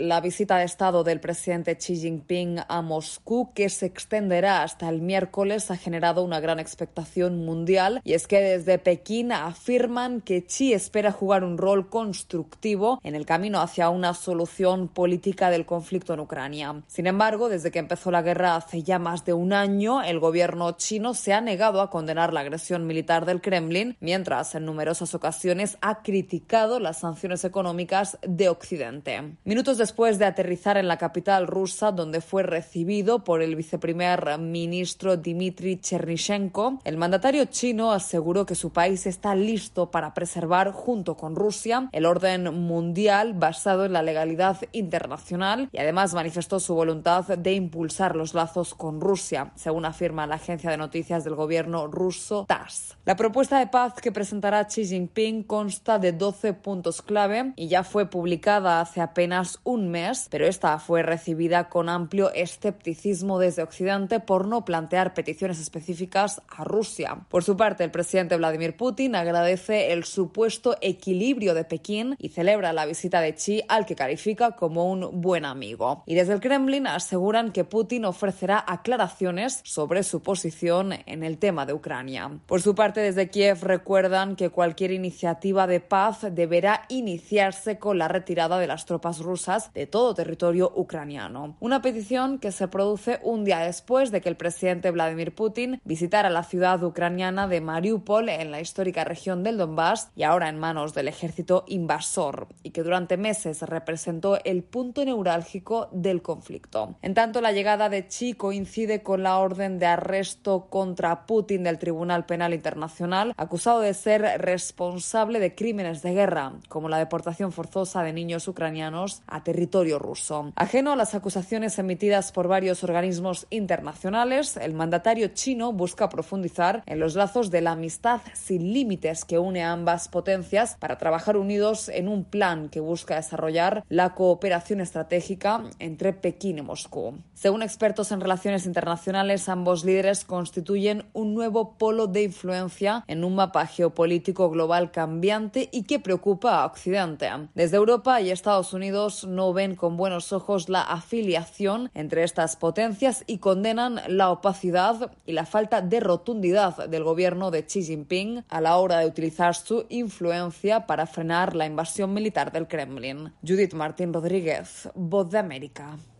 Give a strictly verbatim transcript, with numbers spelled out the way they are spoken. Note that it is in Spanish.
la visita de Estado del presidente Xi Jinping a Moscú, que se extenderá hasta el miércoles, ha generado una gran expectación mundial, y es que desde Pekín afirman que Xi espera jugar un rol constructivo en el camino hacia una solución política del conflicto en Ucrania. Sin embargo, desde que empezó la guerra hace ya más de un año, el gobierno chino se ha negado a condenar la agresión militar del Kremlin, mientras en numerosas ocasiones ha criticado las sanciones económicas de Occidente. Minutos después de aterrizar en la capital rusa, donde fue recibido por el viceprimer ministro Dmitry Chernishenko, el mandatario chino aseguró que su país está listo para preservar, junto con Rusia, el orden mundial basado en la legalidad internacional, y además manifestó su voluntad de impulsar los lazos con Rusia, según afirma la agencia de noticias del gobierno ruso T A S S. La propuesta de paz que presentará Xi Jinping consta de doce puntos clave y ya fue publicada hace apenas un mes, pero esta fue recibida con amplio escepticismo desde Occidente por no plantear peticiones específicas a Rusia. Por su parte, el presidente Vladimir Putin agradece el supuesto equilibrio de Pekín y celebra la visita de Xi, al que califica como un buen amigo. Y desde el Kremlin aseguran que Putin ofrecerá aclaraciones sobre su posición en el tema de Ucrania. Por su parte, desde Kiev recuerdan que cualquier iniciativa de paz deberá iniciarse con la retirada de las tropas rusas de todo territorio ucraniano. Una petición que se produce un día después de que el presidente Vladimir Putin visitara la ciudad ucraniana de Mariupol, en la histórica región del Donbass, y ahora en manos del ejército invasor, y que durante meses representó el punto neurálgico del conflicto. En tanto, la llegada de Xi coincide con la orden de arresto contra Putin del Tribunal Penal Internacional, acusado de ser responsable de crímenes de guerra, como la deportación forzosa de niños ucranianos a territorio ruso. Ajeno a las acusaciones emitidas por varios organismos internacionales, el mandatario chino busca profundizar en los lazos de la amistad sin límites que une a ambas potencias para trabajar unidos en un plan que busca desarrollar la cooperación estratégica entre Pekín y Moscú. Según expertos en relaciones internacionales, ambos líderes constituyen un nuevo polo de influencia en un mapa geopolítico global cambiante y que preocupa a Occidente. Desde Europa y Estados Unidos no ven con buenos ojos la afiliación entre estas potencias y condenan la opacidad y la falta de rotundidad del gobierno de Xi Jinping a la hora de utilizar su influencia para frenar la invasión militar del Kremlin. Judith Martín Rodríguez, Voz de América.